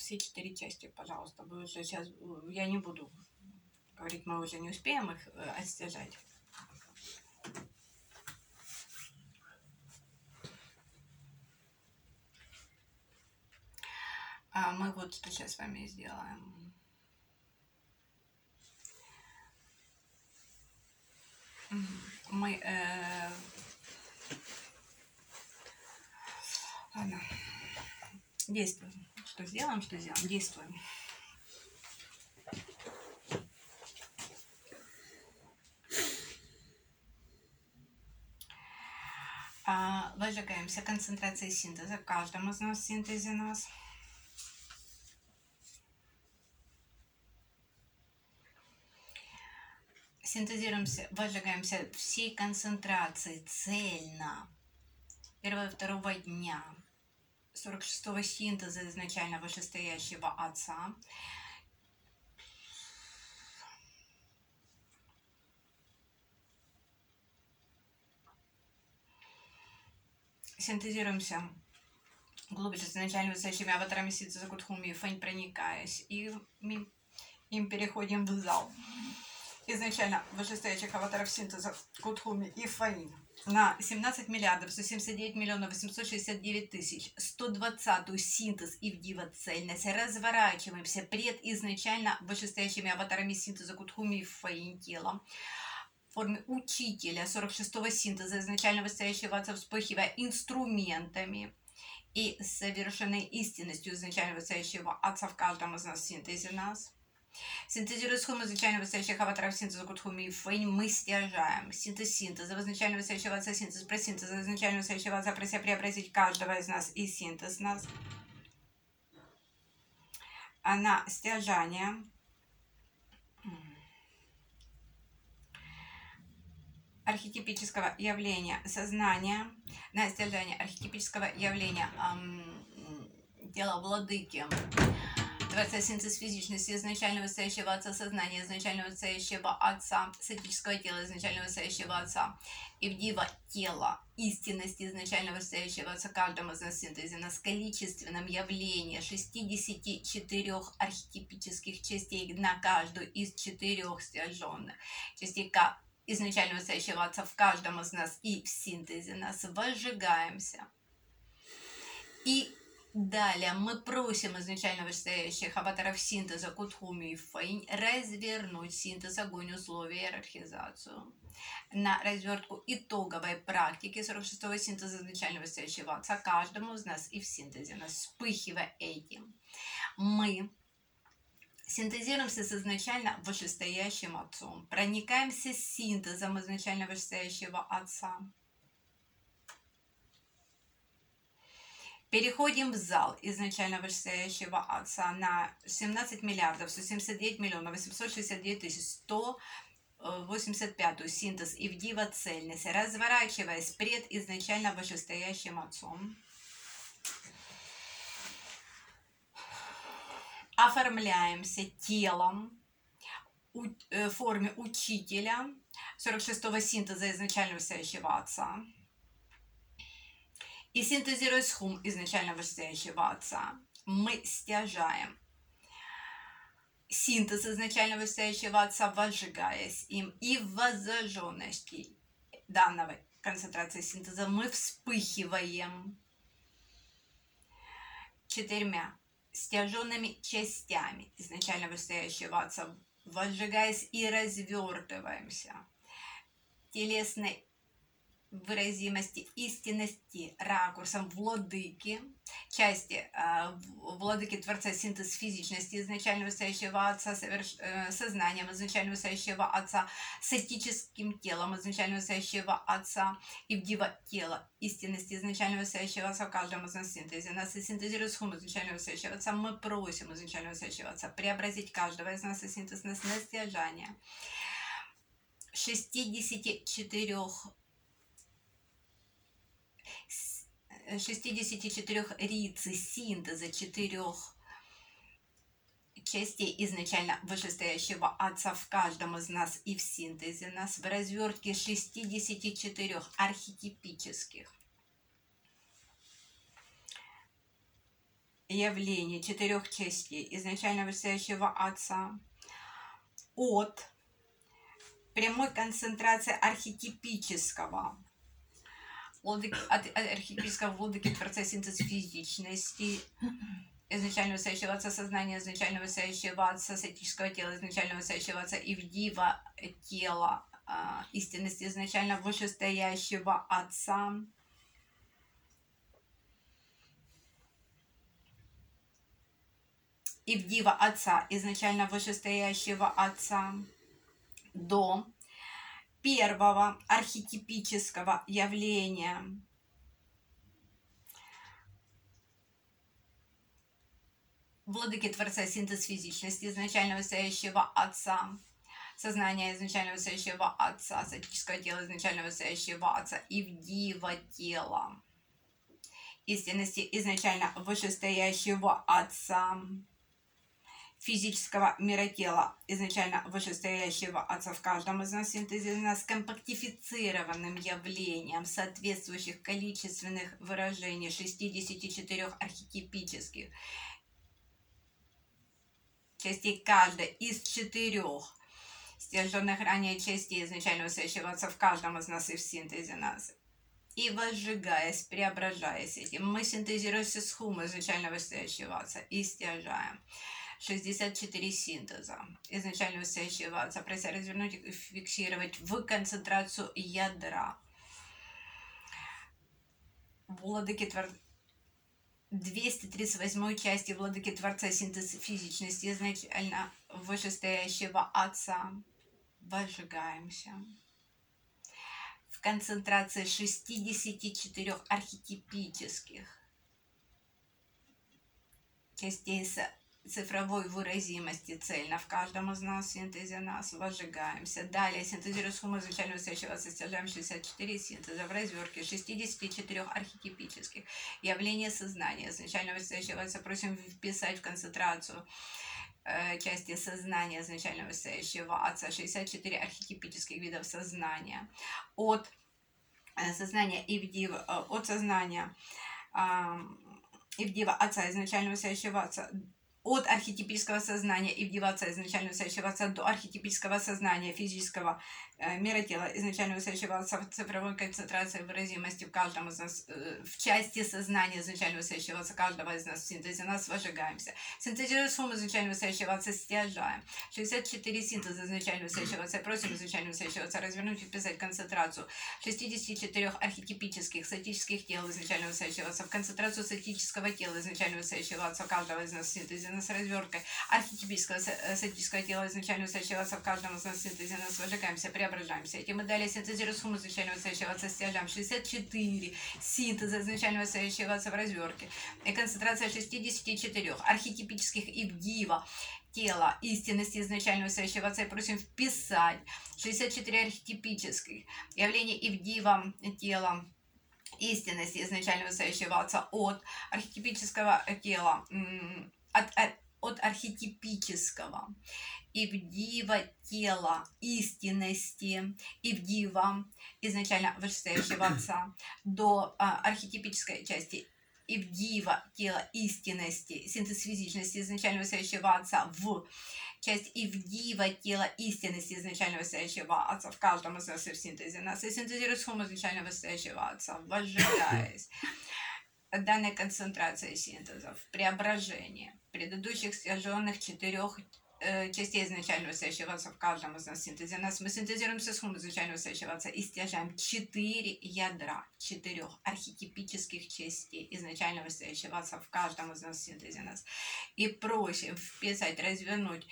все 4 части, пожалуйста. Вы уже сейчас, я не буду говорить, мы уже не успеем их отстежать. А мы вот что сейчас с вами сделаем. Мы ладно, действуем. Что сделаем, действуем. Выжигаемся концентрацией синтеза в каждом из нас, в синтезе нас. Синтезируемся, выжигаемся всей концентрацией цельно первого-второго дня 46-го синтеза изначально вышестоящего Отца. Синтезируемся глубже с изначально высочими аватарами синтеза Кутхуми и Фэнь, проникаясь, и им переходим в зал изначально вышестоящих аватаров синтеза Кутхуми и Фэнь на 17 миллиардов 179 миллионов 869 тысяч 120-ю синтез и вдива цельность. Разворачиваемся пред изначально вышестоящими аватарами синтеза Кутхуми и Фэнь телом в форме учителя 46-го синтеза изначально вышестоящего Отца, вспыхивая инструментами и совершенной истинностью изначально вышестоящего Отца в каждом из нас, в синтезе нас. Синтезируя схему изначально высочайших аватаров синтеза Кутхуми и Фэнь, мы стяжаем синтез синтеза, изначально высочайшего Отца, синтез про синтез, изначально высочайшего Отца, прося преобразить каждого из нас и синтез нас. На стяжание архетипического явления сознания, на стяжание архетипического явления тела владыки, Творца синтез физичности изначально высочайшего Отца, сознания изначально высочайшего Отца, сатического тела изначально высочайшего Отца, и вдива тела истинности изначально высочайшего Отца каждому из нас синтезе нас количественном явлении 64 архетипических частей на каждую из 4 стяженных частей изначально высочайшего Отца в каждом из нас и в синтезе нас выжигаемся. И далее мы просим изначально вышестоящих аватаров синтеза Кутхуми и Фэнь развернуть синтез, огонь, условия, иерархизацию на развертку итоговой практики 46-го синтеза изначально вышестоящего Отца каждому из нас и в синтезе нас. Вспыхивая этим, мы синтезируемся с изначально вышестоящим Отцом, проникаемся с синтезом изначально вышестоящего Отца, переходим в зал изначально вышестоящего Отца на 17 миллиардов 179 миллионов 869 тысяч 185-ю синтез и вдива цельность, разворачиваясь пред изначально вышестоящим Отцом. Оформляемся телом в форме учителя 46-го синтеза изначально вышестоящего Отца. И синтезируя схум изначально вышестоящего Отца, мы стяжаем синтез изначально вышестоящего Отца, возжигаясь им, и в воззажженности данного концентрации синтеза мы вспыхиваем 4 стяженными частями изначально вышестоящего Отца, возжигаясь и развертываемся телесной выразимости истинности ракурсом владыки, части владыки Творца синтез физичности изначально высочайшего Отца, сознанием изначально высочайшего Отца, с этическим телом изначально высочайшего Отца и вдива тела истинности изначально высочайшего Отца в каждом из нас синтезе. Нас и синтезируя схему изначально высочайшего Отца, мы просим изначально высочайшего Отца преобразить каждого из нас и синтез нас на стяжание 64 рицы синтеза 4 частей изначально вышестоящего Отца в каждом из нас и в синтезе нас, в развертке 64 архетипических явления 4 частей изначально вышестоящего Отца от прямой концентрации архетипического от архетипического владыки Творца синтез физичности, изначально высоящего Отца сознания, изначально высоящего Отца сатического тела, изначально высоящего Отца Ивдива тела, истинности изначально вышестоящего Отца, Ивдива Отца, изначально вышестоящего Отца, до первого архетипического явления владыки Творца синтез физичности, изначально высоящего Отца, сознания изначально высоящего Отца, сатического тела изначально высоящего Отца, Ивдива тела, истинности изначально вышестоящего Отца, физического мира тела, изначально вышестоящего Отца в каждом из нас, синтезировано скомпактифицированным явлением соответствующих количественных выражений 64 архетипических частей каждой из 4 стерженных ранее частей изначально высоящего Отца в каждом из нас и в синтезе нас. И возжигаясь, преображаясь этим, мы синтезируем схуму изначально высоящего Отца и стяжаем 64 синтеза изначально высоящего Отца, прося развернуть и фиксировать в концентрацию ядра владыки Творца 238 части владыки Творца синтез физичности изначально вышестоящего Отца. Возжигаемся в концентрации 64 архетипических частей цифровой выразимости цельно в каждом из нас, в синтезе нас, возжигаемся. Далее синтезируя сумму изначально высоящего состяжаем 64 синтеза в развертке 64 архетипических явления сознания. Изначально высоящего просим вписать в концентрацию части сознания изначально высоящего Отца 64 архетипических видов сознания. От сознания Ивдива, от сознания Ивдива Отца изначально высоящего Отца, от архетипического сознания Ивдива Отца изначально высоящего Отца до архетипического сознания физического мира тела изначально высоящего Отца в цифровой концентрации выразимости в каждом из нас, в части сознания изначально высоящего Отца каждого из нас в синтезе нас возжигаемся. Синтезируя сумму изначально высоящего Отца стяжаем 64 синтеза изначально высоящего Отца, просим изначально высоящего Отца развернуть и вписать концентрацию 64 архетипических сатических тел изначально высоящего Отца в концентрацию сатического тела изначально высоящего Отца каждого из нас в синтезе нас разверткой архетипического сатического тела изначально высоящего Отца в каждом из нас в синтезе нас возжигаемся, преображаемся. Этим мы далее синтезируем сумму изначально высоящего Отца стяжаем 64 синтеза изначально высоящего Отца в развертке и концентрация 64 архетипических Ивдива тела истинности изначально высоящего Отца и просим вписать 64 архетипических явления Ивдива тела истинности изначально высоящего Отца от архетипического тела, от архетипического Ивдива тела истинности Ивдива изначально вышестоящего Отца до архетипической части Ивдива тела истинности синтез физичности изначально высоящего Отца в часть Ивдива тела истинности изначально высоящего Отца в каждом из нас в синтезе нас и синтезирует сумму изначально высоящего Отца, возжигаясь данной концентрацией синтезов, преображение предыдущих стяженных 4 частей изначально высоящего Отца в каждом из нас в синтезе нас. Мы синтезируем сумму изначально высоящего Отца и стяжаем 4 ядра 4 архетипических частей изначально высоящего Отца в каждом из нас в синтезе нас. И просим вписать, развернуть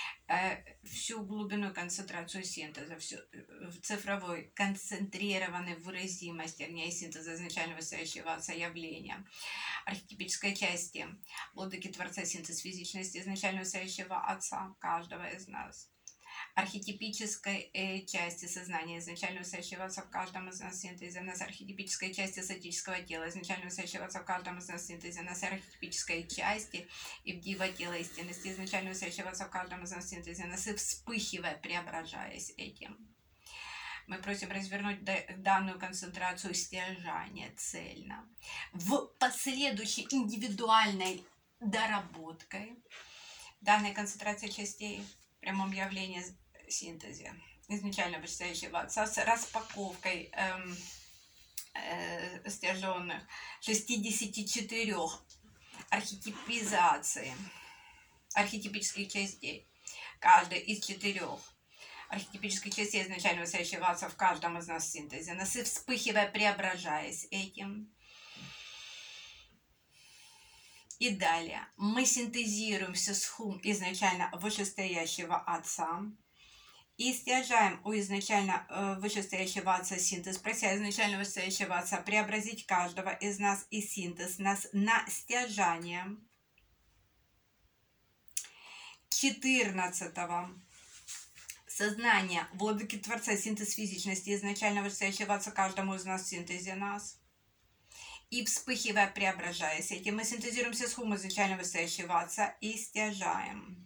всю глубину концентрацию синтеза, всю в цифровой концентрированной выразимости огня и синтеза изначально высоящего Отца явления архетипической части владыки Творца синтез физичности изначально высоящего Отца каждого из нас, архетипической части сознания изначально высоящего Отца в каждом из нас синтезе нас, архетипической части сатического тела изначально высоящего Отца в каждом из нас синтезе нас, архетипической части Ивдива тела истинности изначально высоящего Отца в каждом из нас синтезе нас, и вспыхивая, преображаясь этим. Мы просим развернуть данную концентрацию стяжания цельно в последующей индивидуальной доработкой данной концентрации частей в прямом явлении синтезе изначально вышестоящего отца с распаковкой стяженных 64 архетипических частей. Каждая из 4 архетипических частей изначально вышестоящего отца в каждом из нас в синтезе, нас и вспыхивая, преображаясь этим. И далее мы синтезируем все с хум изначально вышестоящего отца и стяжаем у изначально вышестоящего отца синтез, прося изначально вышестоящего отца преобразить каждого из нас и синтез нас на стяжание 14-го сознания владыки Творца, синтез физичности изначально вышестоящего отца каждому из нас в синтезе нас. И вспыхивая, преображаясь этим, мы синтезируемся с хум изначально вышестоящего отца и стяжаем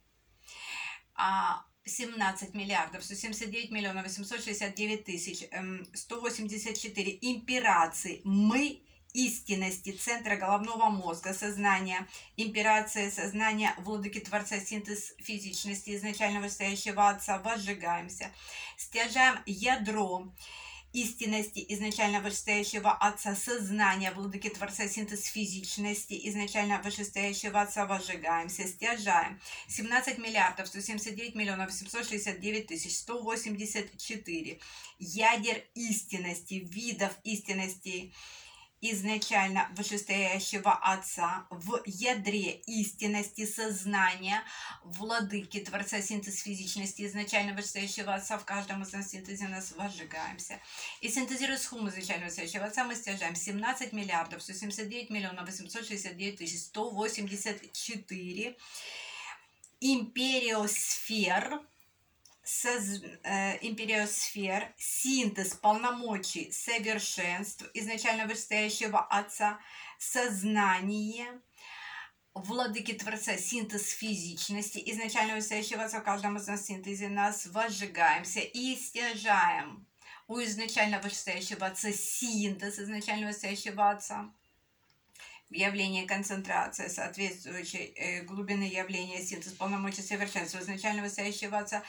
17 миллиардов 179 миллионов 869 тысяч 184 имперации мы истинности центра головного мозга сознания, имперация сознания владыки Творца, синтез физичности изначально вышестоящего отца, возжигаемся, стяжаем ядро истинности изначально вышестоящего отца сознания владыки Творца, синтез физичности изначально вышестоящего отца, возжигаемся, стяжаем 17 миллиардов 179 миллионов 869 тысяч 184 ядер истинности, видов истинности изначально вышестоящего отца в ядре истинности сознания владыки Творца, синтез физичности изначально вышестоящего отца в каждом из нас синтезе нас возжигаемся. И синтезируя с хум изначально вышестоящего отца мы стяжаем 17 миллиардов 179 миллионов 869 тысяч 184 империосфер, синтез полномочий совершенств изначально вышестоящего отца, сознание владыки Творца, синтез физичности изначально вышестоящего отца в каждом из нас синтезе нас возжигаемся и стяжаем у изначально вышестоящего отца синтез изначально вышестоящего отца. Явление концентрация соответствующей глубины явления синтез полномочий совершенства изначально вышестоящего отца,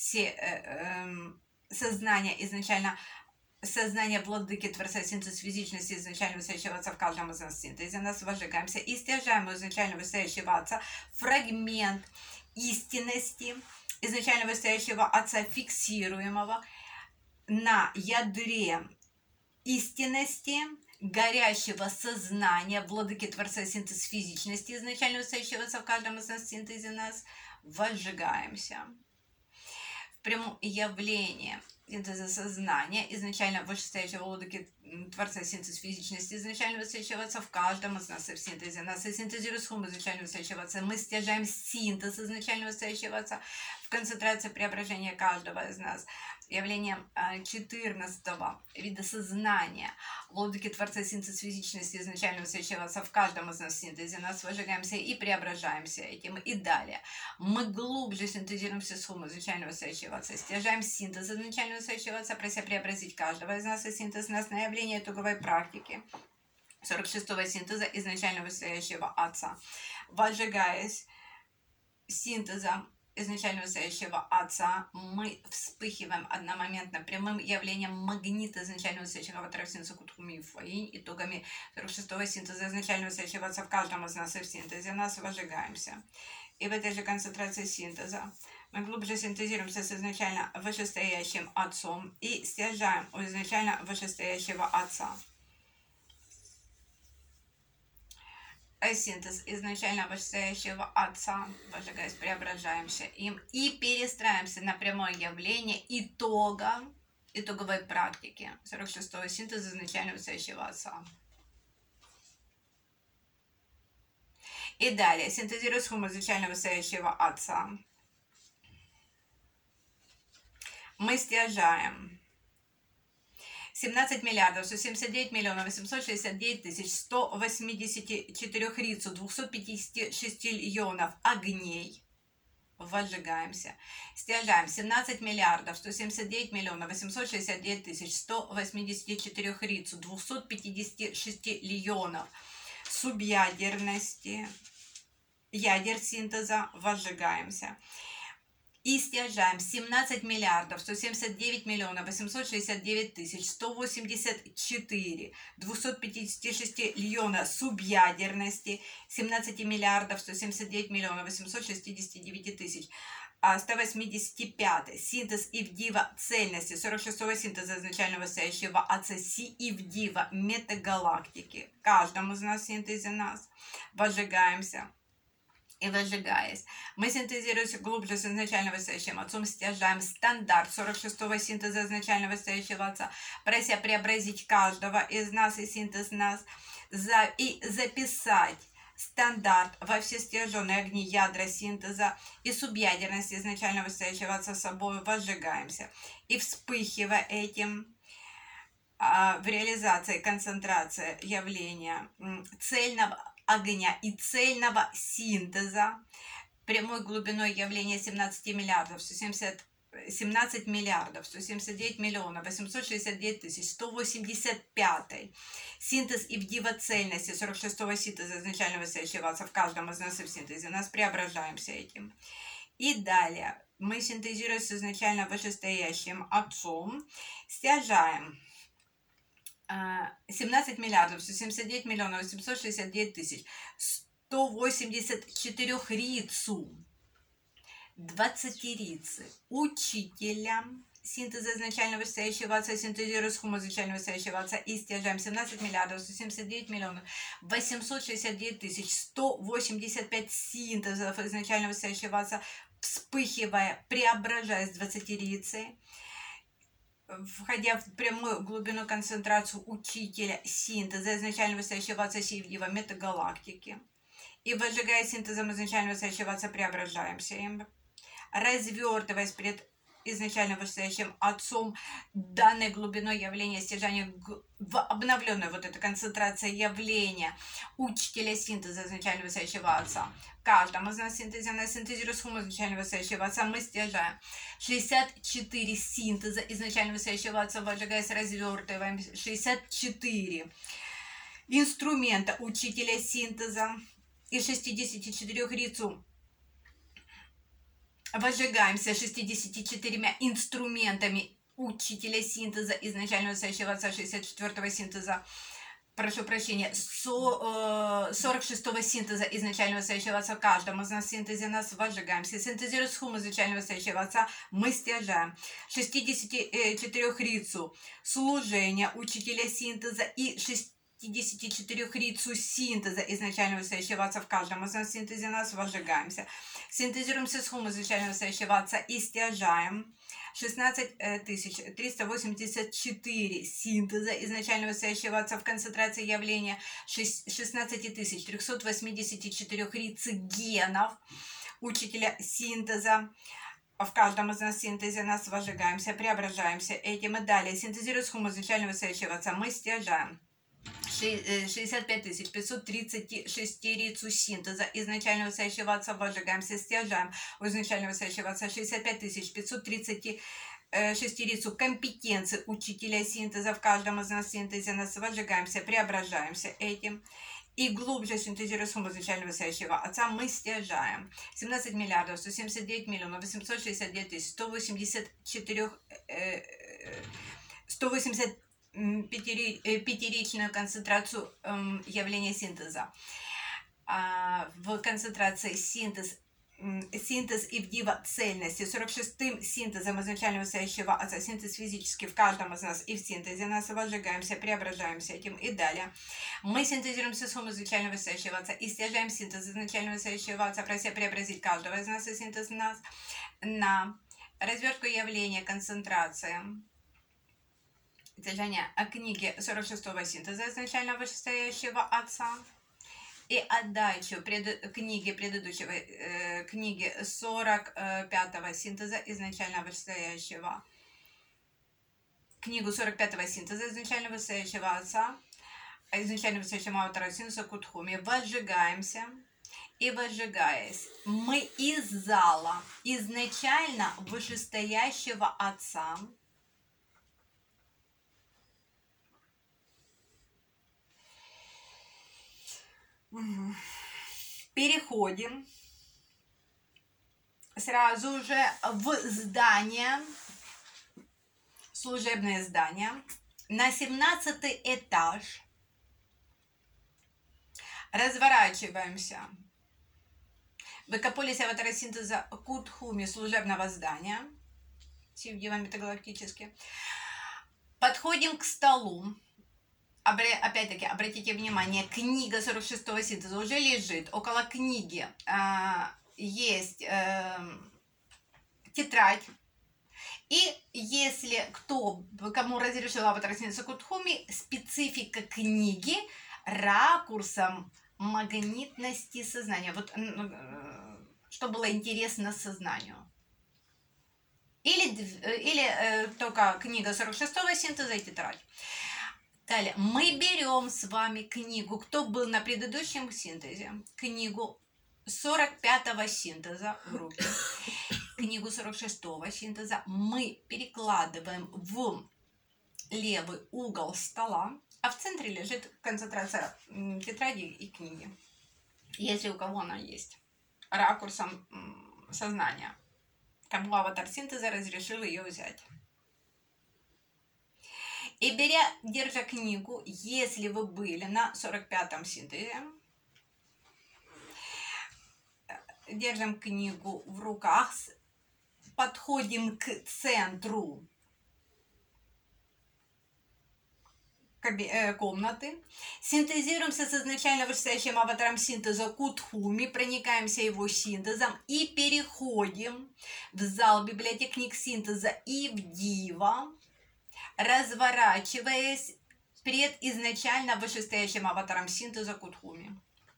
сознание изначально сознание владыки Творца, синтез физичности изначально вышестоящего отца в каждом из нас синтезе нас возжигаемся и стяжаем у изначально вышестоящего отца фрагмент истинности изначально вышестоящего отца фиксируемого на ядре истинности горящего сознания владыки Творца, синтез физичности изначально вышестоящего отца в каждом из нас синтезе нас возжигаемся. В прямом явлении синтеза сознания изначально вышестоящего владыки Творца, синтез физичности изначально вышестоящего отца в каждом из нас в синтезе нас и синтезируя с хум изначально вышестоящего отца мы стяжаем синтез изначально вышестоящего отца в концентрации преображения каждого из нас. Явлением 14-го вида сознания владыки Творца, синтез физичности изначально вышестоящего отца в каждом из нас в синтезе нас возжигаемся и преображаемся этим. И далее мы глубже синтезируемся с хум изначально вышестоящего отца, стяжаем синтез изначально вышестоящего отца, прося преобразить каждого из нас и синтез нас на явление итоговой практики 46-го синтеза изначально вышестоящего отца, возжигаясь синтезом изначально вышестоящего отца, мы вспыхиваем одномоментно прямым явлением магнита изначально вышестоящего ватраксинса кутхуми фаинь, итогами 46-го синтеза изначально вышестоящего отца в каждом из нас и в синтезе нас возжигаемся. И в этой же концентрации синтеза мы глубже синтезируемся с изначально вышестоящим отцом и стяжаем у изначально вышестоящего отца синтез изначально вышестоящего отца, возжигаясь, преображаемся им и перестраиваемся на прямое явление итоговой практики 46-го синтеза изначально вышестоящего отца. И далее синтезируя с хум изначально вышестоящего отца мы стяжаем 17 миллиардов 179 миллионов 869 тысяч 184 рицу 256 легионов огней. Возжигаемся. Стяжаем 17 миллиардов 179 миллионов 869 тысяч 184 рицу 256 легионов субъядерности ядер синтеза, возжигаемся. И стяжаем 17 миллиардов 179 миллионов 869 тысяч 184 256 льона субъядерности, 17 миллиардов 179 миллионов 869 тысяч 185 синтез Ивдива цельности 46-го синтеза изначального стоящего отца Си Ивдива метагалактики. Каждому из нас в синтезе нас возжигаемся. И возжигаясь, мы синтезируемся глубже с изначального стоящим отцом, стяжаем стандарт 46-го синтеза изначального стоящего отца, прося преобразить каждого из нас и синтез нас, и записать стандарт во все стяженные огни ядра синтеза и субъядерности изначального стоящего отца с собой возжигаемся. И вспыхивая этим, в реализации концентрации явления цельного огня и цельного синтеза прямой глубиной явления 17 миллиардов 17 миллиардов 179 миллионов 869 тысяч 185 синтез Ивдива цельности 46-го синтеза изначального стоящего отца в каждом из нас и в синтезе нас преображаемся этим. И далее мы синтезируем с изначально вышестоящим отцом, стяжаем 17 миллиардов 179 миллионов 869 тысяч 184 рицу 20 рицы учителя синтеза изначального стоящего отца, синтезируя схему изначального стоящего отца и стяжаем 17 миллиардов 179 миллионов 869 тысяч 185 синтезов изначального стоящего отца, вспыхивая, преображаясь 20 рицы, входя в прямую глубину концентрацию учителя синтеза изначального стоящего отца Сиевдива метагалактики. И возжигая синтезом изначального стоящего отца, преображаемся им, развертываясь перед изначально вышестоящим отцом данной глубиной явления стяжания в обновленную вот эта концентрация явления учителя синтеза изначально высоящего отца. Каждому из нас синтезируя сумму изначально высоящего отца, мы стяжаем 64 синтеза изначально высоящего отца, возжигаясь, развертываем 64 инструмента учителя синтеза из 64 рицу. Возжигаемся 64 инструментами учителя синтеза изначально высоящего отца 64-го синтеза, прошу прощения, 46-го синтеза изначально высоящего отца. Каждому из нас в синтезе нас возжигаемся. Синтезируя схему изначально высоящего отца, мы стяжаем 64 рицу служения учителя синтеза и 64 рицу синтеза изначально высоящего отца. В каждом из нас в синтезе нас возжигаемся. Синтезируемся схему изначально высоящего отца и стяжаем 16 384 синтеза изначально высоящего отца в концентрации явления 16 384 рецигенов учителя синтеза. В каждом из нас в синтезе нас возжигаемся, преображаемся этим и далее. Синтезируя схему изначально высоящего отца, мы стяжаем 65 536 рицу синтеза изначально высоящего отца, возжигаемся, стяжаем у изначально высоящего отца 65 536 рицу компетенции учителя синтеза. В каждом из нас в синтезе нас возжигаемся, преображаемся этим. И глубже синтезируя сумму изначально высоящего отца, мы стяжаем 17 миллиардов 179 миллионов 869 тысяч 180 пятиричную концентрацию явления синтеза. В концентрации синтез Ивдива цельности 46-м синтезом изначально высоящего отца, синтез физический в каждом из нас и в синтезе нас возжигаемся, преображаемся этим и далее. Мы синтезируемся сумму изначально высоящего отца и стяжаем синтез изначально высоящего отца, прося преобразить каждого из нас и синтез нас на развертку явления концентрации. Стяжание книги 46-го синтеза изначально вышестоящего отца и отдачу книги предыдущего книги 45-го синтеза изначально вышестоящего, книгу 45-го синтеза изначально вышестоящего отца, изначально вышестоящего автора синтеза Кутхуми, возжигаемся. И возжигаясь, мы из зала изначально вышестоящего отца переходим сразу же в здание, служебное здание, на 17 этаж. Разворачиваемся в экополисе аватаросинтеза Кутхуми служебного здания, Сивдива метагалактически. Подходим к столу. Опять-таки, обратите внимание, книга 46-го синтеза уже лежит. Около книги есть тетрадь. И если кому разрешила аватаросинтеза Кутхуми, специфика книги ракурсом магнитности сознания. Вот что было интересно сознанию. Или только книга 46-го синтеза и тетрадь. Далее, мы берем с вами книгу, кто был на предыдущем синтезе, книгу 45-го синтеза в руки, книгу 46-го синтеза мы перекладываем в левый угол стола, а в центре лежит концентрация тетради и книги, если у кого она есть, ракурсом сознания, кому аватар синтеза разрешил ее взять. И держа книгу, если вы были на 45-м синтезе, держим книгу в руках, подходим к центру комнаты, синтезируемся с изначально вышестоящим аватаром синтеза Кутхуми, проникаемся его синтезом и переходим в зал библиотек книг синтеза Ивдива, разворачиваясь перед изначально вышестоящим аватаром синтеза Кутхуми.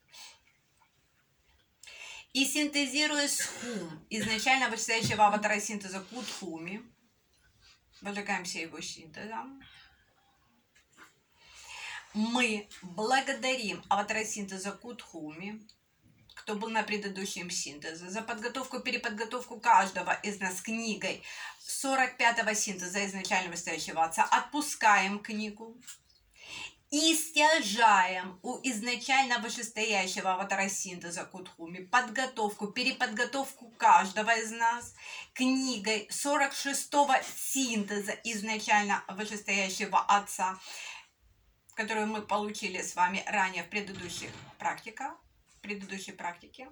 И синтезируя с Хум, изначально вышестоящего аватара синтеза Кутхуми, вовлекаемся его синтезом, мы благодарим аватара синтеза Кутхуми, кто был на предыдущем синтезе, за подготовку, переподготовку каждого из нас книгой 45-го синтеза изначально вышестоящего отца. Отпускаем книгу и стяжаем у изначально вышестоящего аватара синтеза Кутхуми подготовку, переподготовку каждого из нас книгой 46-го синтеза изначально вышестоящего отца, которую мы получили с вами ранее в предыдущей практике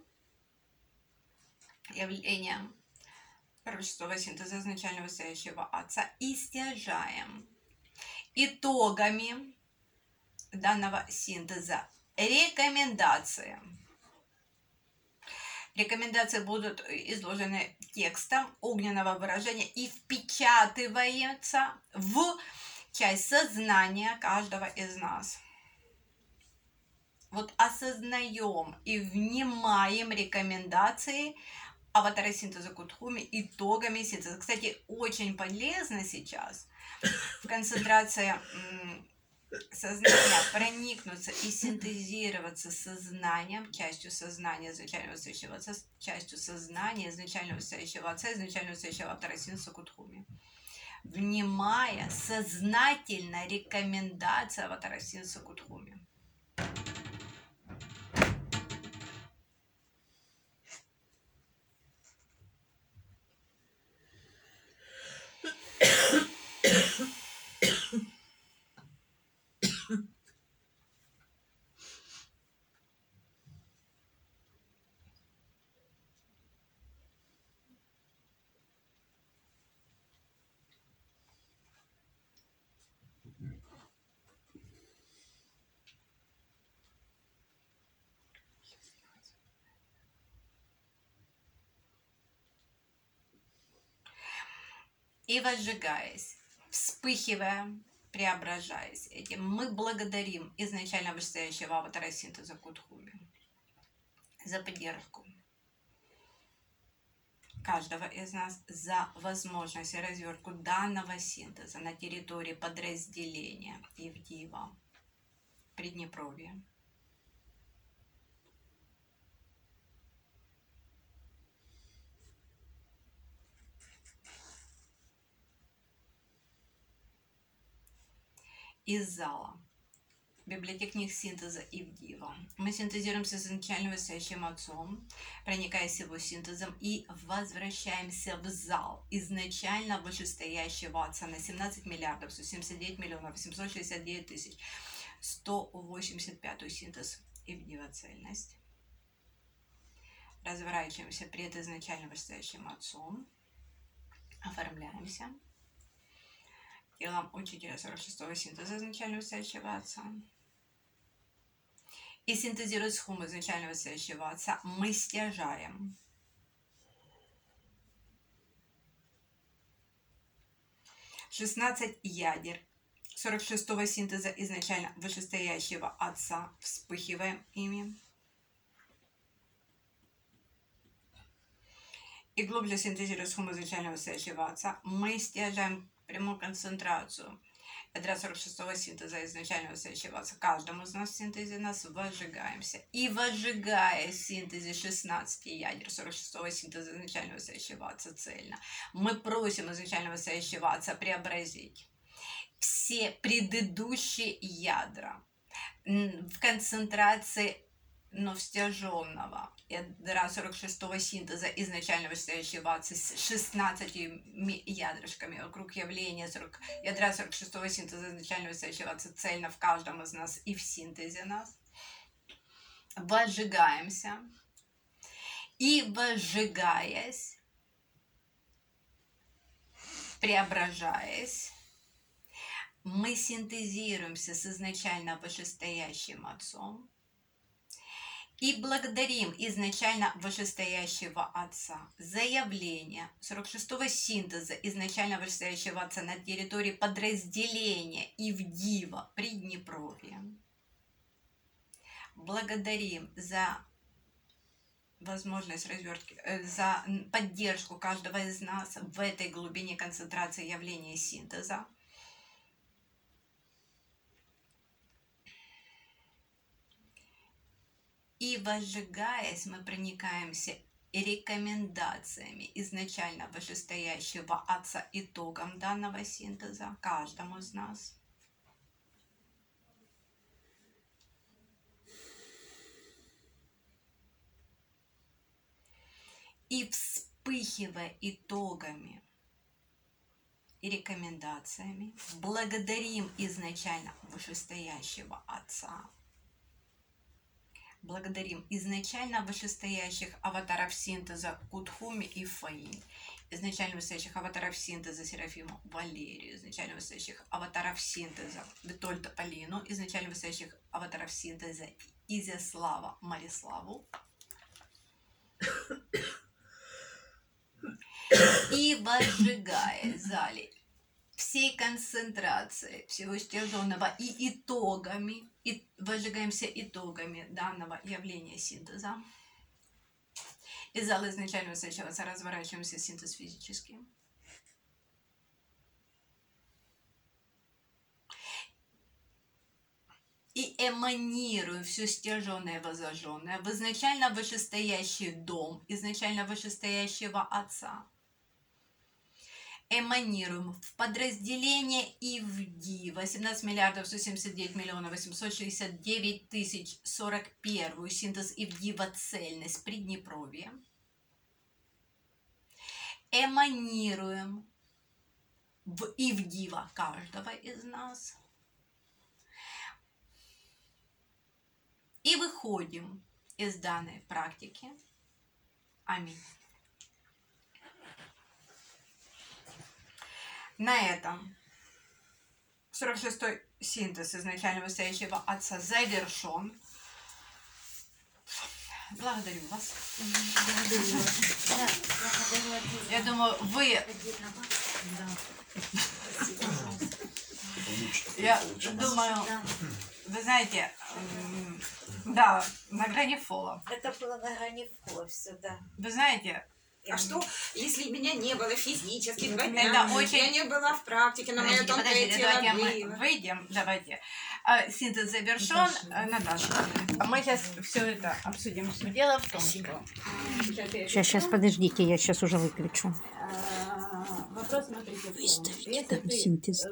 явления 46-го синтеза изначально вышестоящего отца, и стяжаем итогами данного синтеза рекомендации. Рекомендации будут изложены текстом огненного выражения и впечатываются в часть сознания каждого из нас. Вот осознаем и внимаем рекомендации аватара синтеза Кутхуми итогами синтеза. Кстати, очень полезно сейчас в концентрации сознания проникнуться и синтезироваться сознанием, частью сознания изначально высочайшего отца, частью сознания изначально высочайшего отца, изначально высочайшего аватара синтеза Кутхуми, внимая сознательно рекомендации аватара синтеза Кутхуми. И возжигаясь, вспыхивая, преображаясь этим, мы благодарим изначально вышестоящего аватара синтеза Кутхуми за поддержку каждого из нас, за возможность и развертку данного синтеза на территории подразделения Ивдива, Приднепровье. Из зала библиотекник синтеза Ивдива. Мы синтезируемся с изначально высочайшим отцом, проникаясь его синтезом, и возвращаемся в зал изначально вышестоящего отца на 17 миллиардов 179 миллионов 869 тысяч 185 синтез Ивдива цельность. Разворачиваемся перед изначально вышестоящим отцом, оформляемся. Делаем учителя 46-го синтеза изначально высочайшего отца. И синтезируя схему изначально высочайшего отца, мы стяжаем 16 ядер 46-го синтеза изначально вышестоящего отца, вспыхиваем ими. И глубже синтезируя схему изначально высочайшего отца, мы стяжаем прямую концентрацию ядра 46-го синтеза изначально высочайшего отца. Каждому из нас в синтезе нас возжигаемся. И возжигая в синтезе 16 ядер 46-го синтеза изначально высочайшего отца цельно, мы просим изначально высочайшего отца преобразить все предыдущие ядра в концентрации стяженного ядра 46-го синтеза изначально вышестоящего отца с 16 ядрышками вокруг явления ядра 46-го синтеза изначально вышестоящего отца цельно в каждом из нас и в синтезе нас. Возжигаемся. И возжигаясь, преображаясь, мы синтезируемся с изначально вышестоящим отцом и благодарим изначально вышестоящего отца за явление 46-го синтеза изначально вышестоящего отца на территории подразделения Ивдива Приднепровья. Благодарим за возможность развертки, за поддержку каждого из нас в этой глубине концентрации явления синтеза. И возжигаясь, мы проникаемся рекомендациями изначально вышестоящего отца итогом данного синтеза каждому из нас. И вспыхивая итогами и рекомендациями, благодарим изначально вышестоящего отца. Благодарим изначально вышестоящих аватаров синтеза Кутхуми и Фаин, изначально вышестоящих аватаров синтеза Серафиму Валерию, изначально вышестоящих аватаров синтеза Витольда Полину, изначально вышестоящих аватаров синтеза Изяслава Мариславу. И возжигая в зале всей концентрации всего стяженного и итогами, и возжигаемся итогами данного явления синтеза. Из зала изначально высочайшего отца разворачиваемся синтез физический. И эманируем все стяженное и возожженное в изначально вышестоящий дом, изначально вышестоящего отца. Эманируем в подразделение Ивдива 17 миллиардов 179 миллионов 869 тысяч 41 синтез Ивдива цельность Приднепровья. Эманируем в Ивдива каждого из нас. И выходим из данной практики. Аминь. На этом 46-й синтез изначально вышестоящего отца завершен. Благодарю вас. Благодарю вас. Я думаю, вы... Я думаю, вы знаете, да, на грани фола. Это было на грани фола все, да. Вы знаете... А что, если меня не было физически 2 Это дня, очень... я не была в практике, но мое тонкое тело давайте мы было. выйдем, давайте. Синтез завершен. Наташа, мы сейчас все это обсудим. Дело в том, что... Сейчас, подождите, я сейчас уже выключу. Вопрос, смотрите, Выставите там синтез.